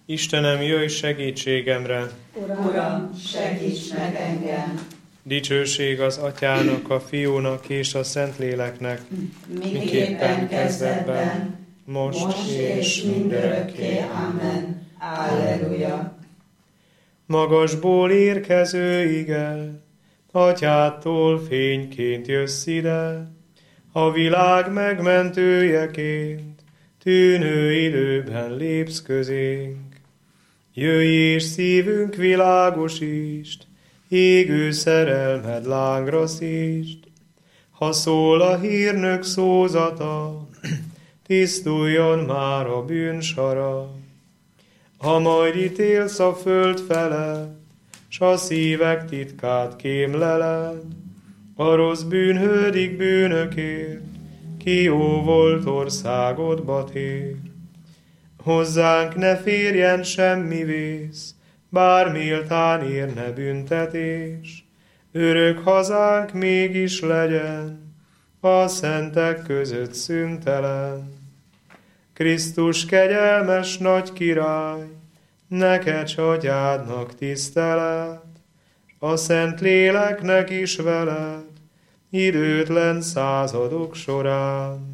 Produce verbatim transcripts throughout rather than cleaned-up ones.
Istenem, jöjj segítségemre! Uram, segíts meg engem! Dicsőség az Atyának, a Fiúnak és a Szentléleknek, miképpen kezdetben, most, most és mindörökké. Amen. Alleluja! Magasból érkező ige, Atyától fényként jössz ide, a világ megmentőjeként, tűnő időben lépsz közénk. Jöjj és szívünk világosítsd, égő szerelmed lángra szítsd. Ha szól a hírnök szózata, tisztuljon már a bűnsara. Ha majd ítélsz a föld felett, s a szívek titkát kémleled, a rossz bűnhődik bűnökért, ki jó volt országodba tér. Hozzánk ne férjen semmi vész, bár méltán érne büntetés, örök hazánk mégis legyen, a szentek között szüntelen. Krisztus kegyelmes nagy király, neked s atyádnak tisztelet, a szent léleknek is veled, időtlen századok során.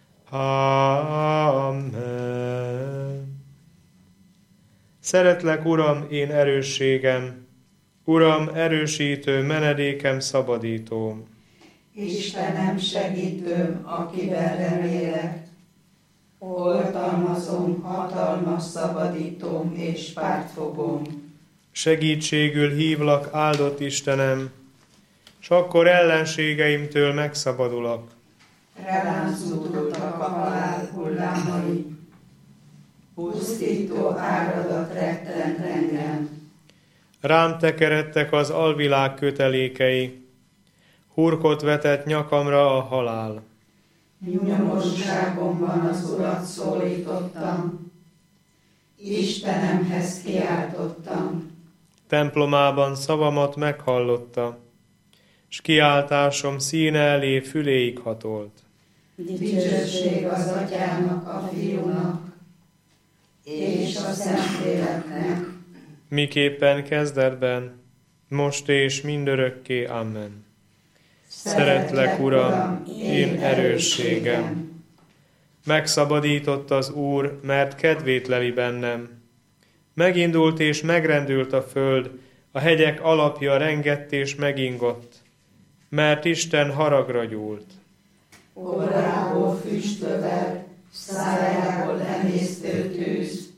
Amen. Szeretlek, Uram, én erősségem, Uram, erősítő, menedékem, szabadítóm. Istenem, segítőm, akiben remélek, oltalmazom, hatalmas szabadítóm és pártfogóm. Segítségül hívlak, áldott Istenem, s akkor ellenségeimtől megszabadulok. Rám zúdultak a halál hullámai, pusztító áradat rettent engem. Rám tekeredtek az alvilág kötelékei, hurkot vetett nyakamra a halál. Nyomorúságomban az Urat szólítottam, Istenemhez kiáltottam. Templomában szavamat meghallotta, s kiáltásom színe elé füléig hatolt. Dicsőség az Atyának, a Fiúnak és a Szentléleknek, miképpen kezdetben, most és mindörökké. Amen. Szeretlek, Uram, én erősségem. Megszabadított az Úr, mert kedvét leli bennem. Megindult és megrendült a föld, a hegyek alapja rengett és megingott, mert Isten haragra gyúlt. Orrából füstövel, szájából emésztő tűz,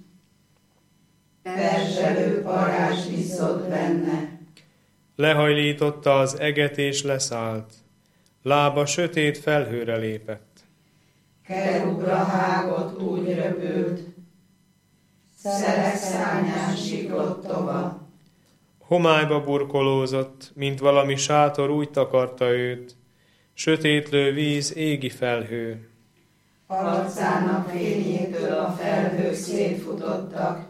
perzselő parázs viszott benne. Lehajlította az eget és leszállt, lába sötét felhőre lépett. Kerubra hágott úgy röpült, szelek szárnyán siklott tova. Homályba burkolózott, mint valami sátor úgy takarta őt, sötétlő víz, égi felhő. Arcának fényétől a felhők szétfutottak,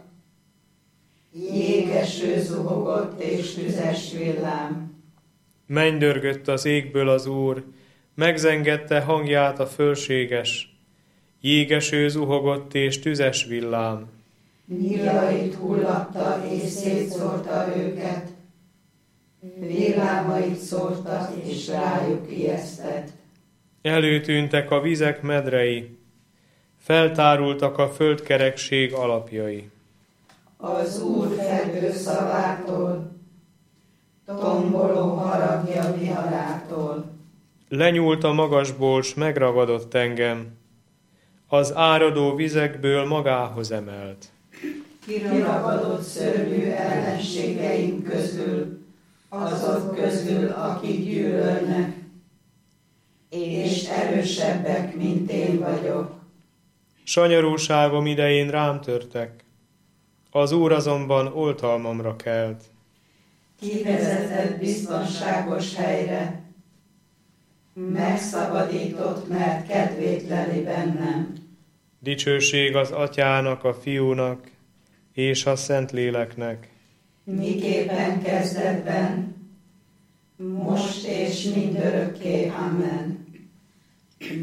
jégeső zuhogott és tüzes villám. Mennydörgött az égből az Úr, megzengette hangját a fölséges, jégeső zuhogott és tüzes villám. Nyílait hullatta és szétszórta őket, villámait szórta és rájuk ijesztett. Előtűntek a vizek medrei, feltárultak a földkerekség alapjai. Az Úr fedő szavától, tomboló haragja viharától. Lenyúlt a magasból, s megragadott engem, az áradó vizekből magához emelt. Kiragadott szörnyű ellenségeim közül, azok közül, akik gyűlölnek, és erősebbek, mint én vagyok. Sanyarúságom idején rám törtek, az Úr azonban oltalmamra kelt. Kivezetett biztonságos helyre, megszabadított, mert kedvét leli bennem. Dicsőség az Atyának, a Fiúnak és a Szentléleknek. Miképpen kezdetben, most és mindörökké. Amen.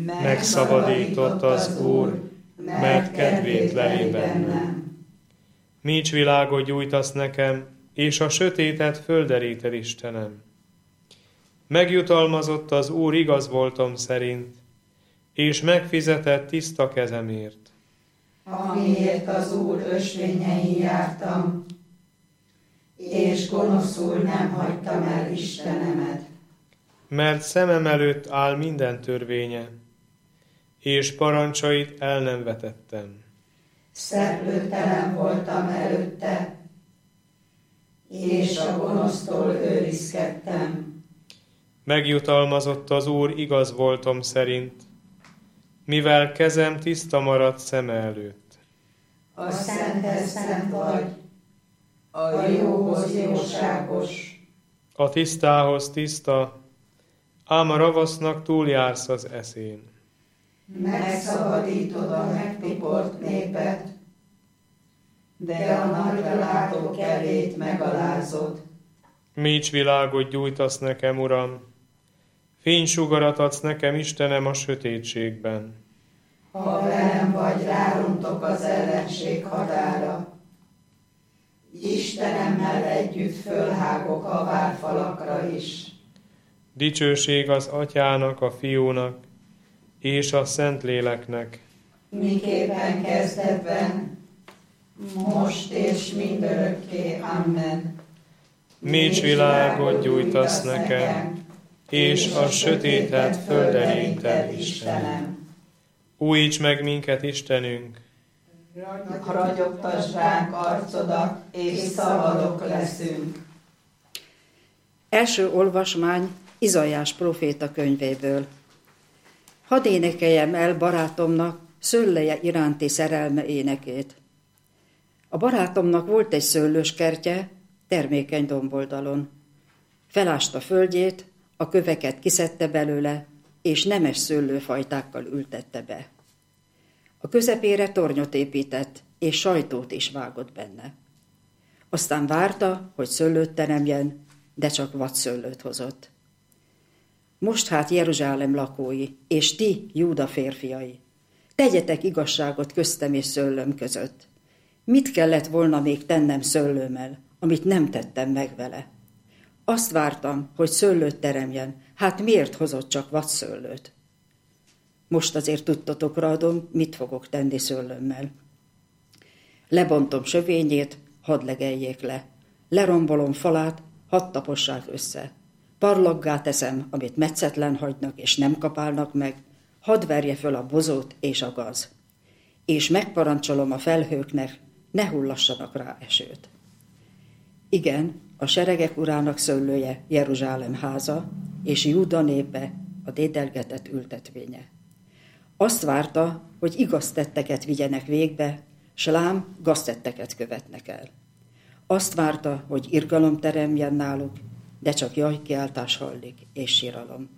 Megszabadított az Úr, mert kedvét leli bennem. Nincs világot gyújtasz nekem, és a sötétet földeríted, Istenem. Megjutalmazott az Úr igaz voltom szerint, és megfizetett tiszta kezemért. Amiért az Úr ösvényein jártam, és gonoszul nem hagytam el Istenemet. Mert szemem előtt áll minden törvénye, és parancsait el nem vetettem. Szeplőtelen voltam előtte, és a gonosztól őrizkedtem. Megjutalmazott az Úr igaz voltom szerint, mivel kezem tiszta maradt szeme előtt. A szenthez szent vagy, a jóhoz jóságos. A tisztához tiszta, ám a ravasznak túljársz az eszén. Megszabadítod a megtiport népet, de a nagylátók elét megalázod. Mícs világot gyújtasz nekem, Uram, fénysugarat adsz nekem, Istenem, a sötétségben. Ha velem vagy, rárontok az ellenség hadára. Istenemmel együtt fölhágok a várfalakra is. Dicsőség az Atyának, a Fiúnak és a Szentléleknek. Miképpen kezdetben, most és mindörökké. Amen. Mícs világot gyújtasz nekem, és a sötétet földeríted, Istenem. Újíts meg minket, Istenünk! Ragyogtasd ránk arcodat, és szabadok leszünk. Első olvasmány Izaiás próféta könyvéből. Hadd énekeljem el barátomnak szőlője iránti szerelme énekét. A barátomnak volt egy szőlőskertje termékeny domboldalon. Felásta földjét, a köveket kiszedte belőle, és nemes szőlőfajtákkal ültette be. A közepére tornyot épített, és sajtót is vágott benne. Aztán várta, hogy szőlőt teremjen, de csak vadszőlőt hozott. Most hát Jeruzsálem lakói, és ti, Júda férfiai, tegyetek igazságot köztem és szőlőm között. Mit kellett volna még tennem szőlőmmel, amit nem tettem meg vele? Azt vártam, hogy szőlőt teremjen, hát miért hozott csak vadszőlőt? Most azért tudtotokra adom, mit fogok tenni szőlőmmel. Lebontom sövényét, hadd legeljék le. Lerombolom falát, hadd tapossák össze. Parlaggá teszem, amit metszetlen hagynak és nem kapálnak meg, hadd verje föl a bozót és a gaz. És megparancsolom a felhőknek, ne hullassanak rá esőt. Igen, a seregek urának szőlője Jeruzsálem háza, és Júda népe a dédelgetett ültetvénye. Azt várta, hogy igaz tetteket vigyenek végbe, s lám gaztetteket követnek el. Azt várta, hogy irgalom teremjen náluk, de csak jajkiáltás hallik és síralom.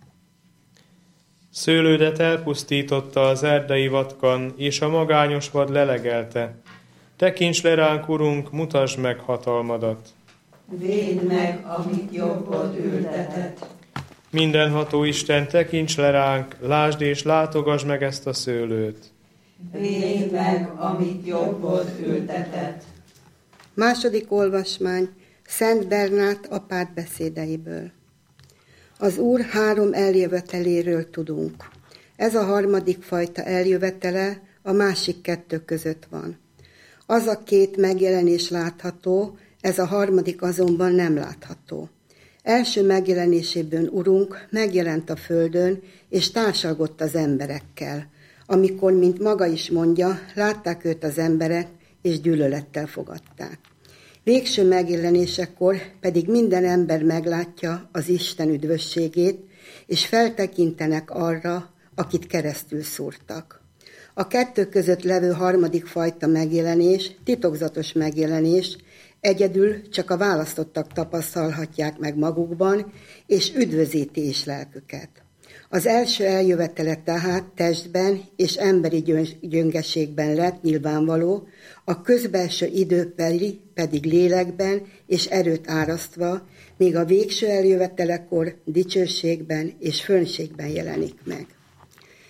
Szőlődet elpusztította az erdei vatkan, és a magányos vad lelegelte. Tekints le ránk, Urunk, mutasd meg hatalmadat. Védd meg, amit jobbod ültetett. Mindenható Isten, tekints le ránk, lásd és látogass meg ezt a szőlőt. Védd meg, amit jobbod ültetett. Második olvasmány Szent Bernát apát beszédeiből. Az Úr három eljöveteléről tudunk. Ez a harmadik fajta eljövetele a másik kettő között van. Az a két megjelenés látható, ez a harmadik azonban nem látható. Első megjelenésében Urunk megjelent a földön, és társalgott az emberekkel, amikor, mint maga is mondja, látták őt az emberek, és gyűlölettel fogadták. Végső megjelenésekor pedig minden ember meglátja az Isten üdvösségét, és feltekintenek arra, akit keresztül szúrtak. A kettő között levő harmadik fajta megjelenés, titokzatos megjelenés, egyedül csak a választottak tapasztalhatják meg magukban, és üdvözíti is lelküket. Az első eljövetele tehát testben és emberi gyöngeségben lett nyilvánvaló, a közbelső időbeli pedig lélekben és erőt árasztva, míg a végső eljövetelekor dicsőségben és fönségben jelenik meg.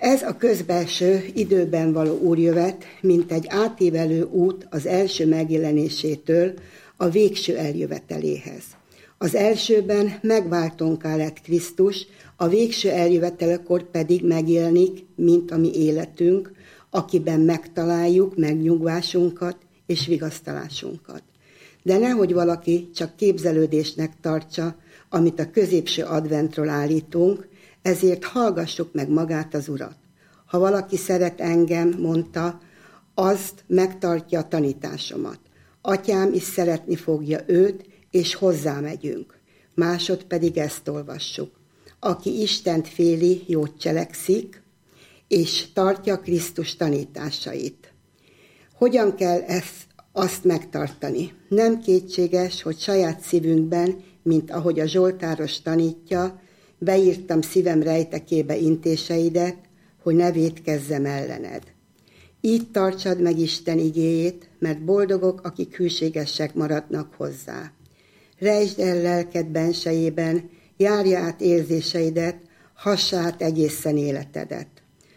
Ez a közbelső időben való úrjövet, mint egy átívelő út az első megjelenésétől a végső eljöveteléhez. Az elsőben megváltónká lett Krisztus, a végső eljövetelekor pedig megjelenik, mint a mi életünk, akiben megtaláljuk megnyugvásunkat és vigasztalásunkat. De nehogy valaki csak képzelődésnek tartsa, amit a középső adventról állítunk, ezért hallgassuk meg magát az Urat. Ha valaki szeret engem, mondta, azt megtartja a tanításomat. Atyám is szeretni fogja őt, és hozzá megyünk. Másod pedig ezt olvassuk. Aki Istent féli, jót cselekszik, és tartja Krisztus tanításait. Hogyan kell ezt, azt megtartani? Nem kétséges, hogy saját szívünkben, mint ahogy a Zsoltáros tanítja, beírtam szívem rejtekébe intéseidet, hogy ne vétkezzem ellened. Így tartsad meg Isten igéjét, mert boldogok, akik hűségesek maradnak hozzá. Rejtsd el lelked bensejében, járja át érzéseidet, hassa át egészen életedet.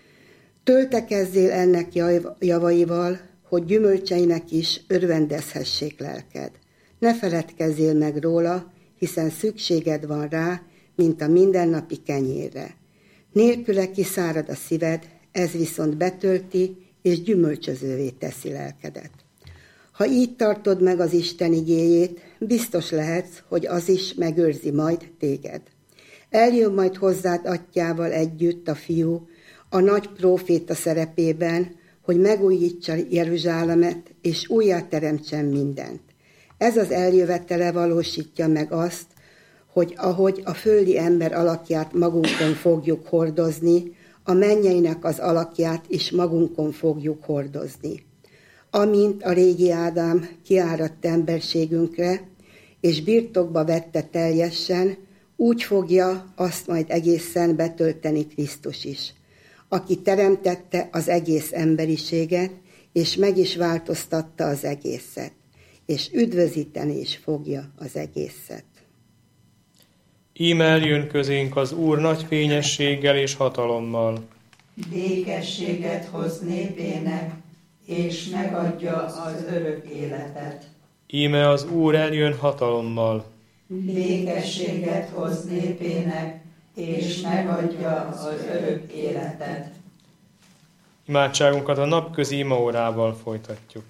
Töltekezzél ennek javaival, hogy gyümölcseinek is örvendezhessék lelked. Ne feledkezzél meg róla, hiszen szükséged van rá, mint a mindennapi kenyérre. Nélküle kiszárad a szíved, ez viszont betölti és gyümölcsözővé teszi lelkedet. Ha így tartod meg az Isten igéjét, biztos lehetsz, hogy az is megőrzi majd téged. Eljön majd hozzád atyával együtt a fiú, a nagy próféta szerepében, hogy megújítsa Jeruzsálemet, és újjáteremtsen mindent. Ez az eljövetele valósítja meg azt, hogy ahogy a földi ember alakját magunkon fogjuk hordozni, a mennyeinek az alakját is magunkon fogjuk hordozni. Amint a régi Ádám kiáradt emberségünkre, és birtokba vette teljesen, úgy fogja azt majd egészen betölteni Krisztus is, aki teremtette az egész emberiséget, és meg is változtatta az egészet, és üdvözíteni is fogja az egészet. Íme eljön közénk az Úr nagy fényességgel és hatalommal. Békességet hoz népének, és megadja az örök életet. Íme az Úr eljön hatalommal. Békességet hoz népének, és megadja az örök életet. Imádságunkat a napközi imaórával folytatjuk.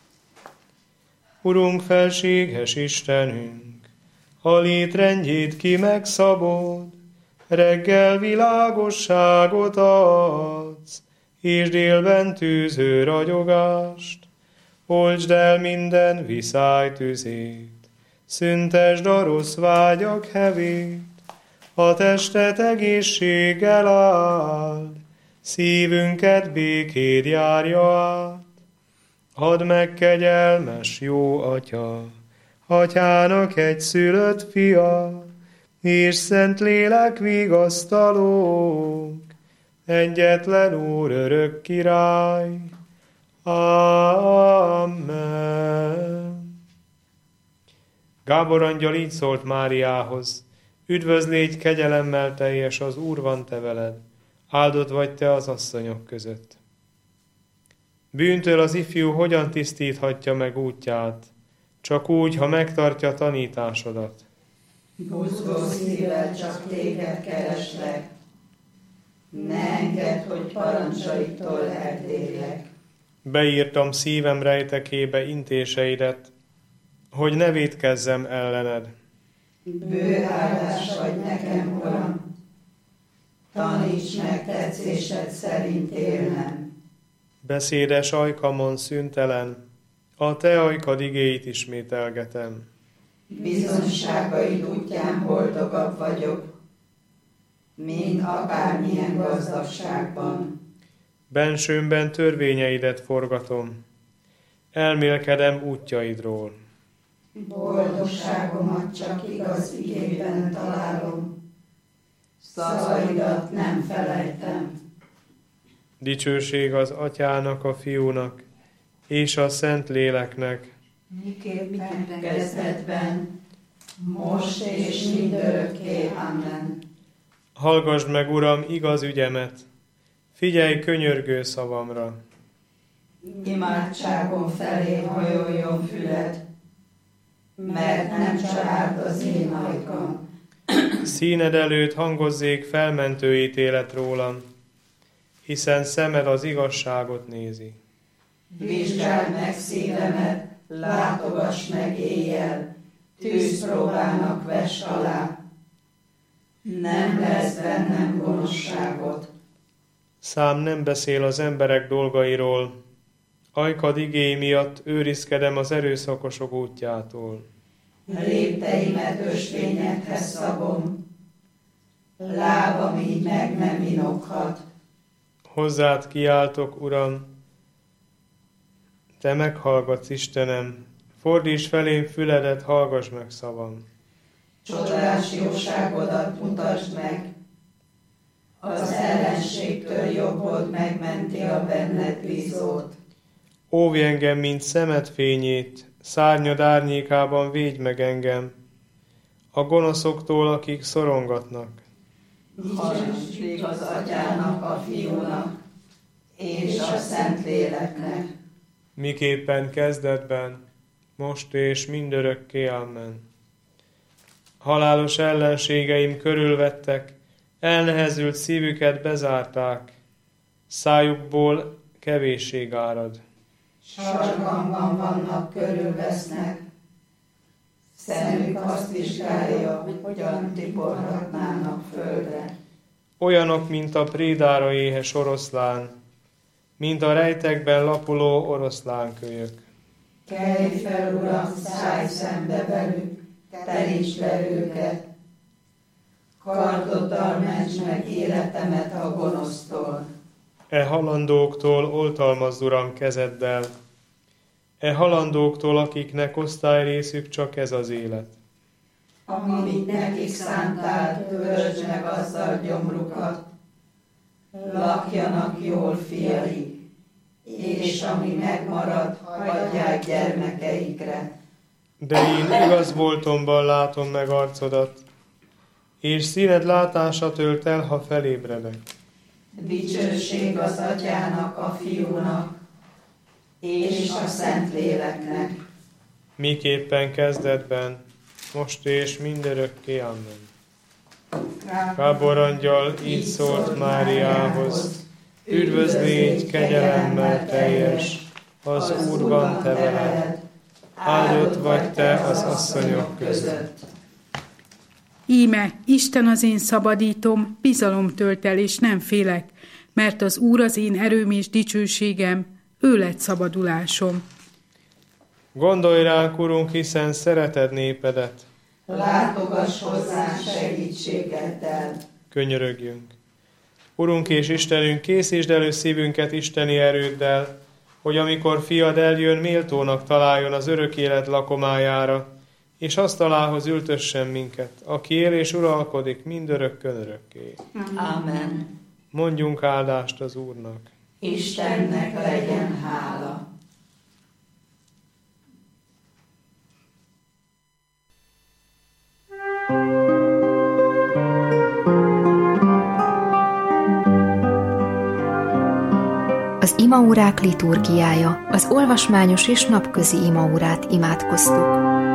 Urunk, felséges Istenünk, a létrendjét ki megszabod, reggel világosságot adsz, és délben tűző ragyogást. Oltsd el minden viszály tüzét, szüntesd a rossz vágyak hevét, a testet egészséggel áld, szívünket békéd járja át. Add meg, kegyelmes jó Atya, Atyának egy szülött fia, és Szentlélek vigasztalók, egyetlen Úr örök király. Amen. Gábor angyal így szólt Máriához: üdvözl, légy kegyelemmel teljes, az Úr van te veled, áldott vagy te az asszonyok között. Bűntől az ifjú hogyan tisztíthatja meg útját? Csak úgy, ha megtartja tanításodat. Buzgó szívvel csak téged kereslek, ne engedd, hogy parancsaitól eltérjek. Beírtam szívem rejtekébe intéseidet, hogy ne vétkezzem ellened. Bő áldás vagy nekem, Uram, taníts meg tetszésed szerint élnem. Beszédes ajkamon szüntelen, a te ajkad igéit ismételgetem. Bizonyságaid útján boldogabb vagyok, mint akármilyen gazdagságban. Bensőmben törvényeidet forgatom, elmélkedem útjaidról. Boldogságomat csak igaz igében találom, szavaidat nem felejtem. Dicsőség az Atyának, a Fiúnak és a Szentléleknek. Miképpen kezdetben, most és mindörökké. Amen. Hallgasd meg, Uram, igaz ügyemet, Figyelj könyörgő szavamra. Imádságom felé hajoljon füled, mert nem család az én ajkam. Színed előtt hangozzék felmentő ítélet rólam, hiszen szemed az igazságot nézi. Vizsgáld meg szívemet, látogass meg éjjel, tűzpróbának vess alá. Nem lesz bennem gonoszságot. Szám nem beszél az emberek dolgairól, ajkad igéi miatt őrizkedem az erőszakosok útjától. Lépteimet ösvényedhez szabom, lábam így meg nem inoghat. Hozzád kiáltok, Uram, te meghallgatsz, Istenem, fordíts felém füledet, hallgass meg szavam. Csodás jóságodat mutasd meg, az ellenségtől jobbod megmenti a benned bízót. Óvj engem, mint szemed fényét, szárnyad árnyékában védj meg engem, a gonoszoktól, akik szorongatnak. Dicsőség az Atyának, a Fiúnak, és a Szentléleknek. Miképpen kezdetben, most és mindörökké, amen. Halálos ellenségeim körülvettek, elnehezült szívüket bezárták, szájukból kevésség árad. Sarkamban vannak, körülvesznek, szemük azt vizsgálja, hogyan tiporhatnának földre. Olyanok, mint a prédára éhes oroszlán, mint a rejtekben lapuló oroszlánkölyök. Kelj fel, Uram, szállj szembe velük, terítsd le őket. Kardoddal mentsd meg életemet a gonosztól. E halandóktól oltalmazd, Uram, kezeddel, e halandóktól, akiknek osztályrészük csak ez az élet. Amit nekik szántál, töltsd meg azzal gyomrukat, lakjanak jól fiaik, és ami megmarad, hagyják gyermekeikre. De én igaz voltomban látom meg arcodat, és színed látása tölt el, ha felébredek. Dicsőség az Atyának, a Fiúnak, és a Szentléleknek. Miképpen kezdetben, most és mindörökké, amen. Gábor angyal így szólt Máriához, üdvözl légy, kegyelemmel teljes, az Úr van te veled, áldott vagy te az asszonyok között. Íme, Isten az én szabadítom, bizalom tölt el, és nem félek, mert az Úr az én erőm és dicsőségem, ő lett szabadulásom. Gondolj ránk, Urunk, hiszen szereted népedet. Látogass hozzánk segítségeddel. Könyörögjünk. Urunk és Istenünk, készítsd elő szívünket isteni erőddel, hogy amikor fiad eljön, méltónak találjon az örök élet lakomájára, és asztalához ültössen minket, aki él és uralkodik mindörökkön örökké. Amen. Mondjunk áldást az Úrnak. Istennek legyen hála. Az imaórák liturgiája, az olvasmányos és napközi imaórát imádkoztuk.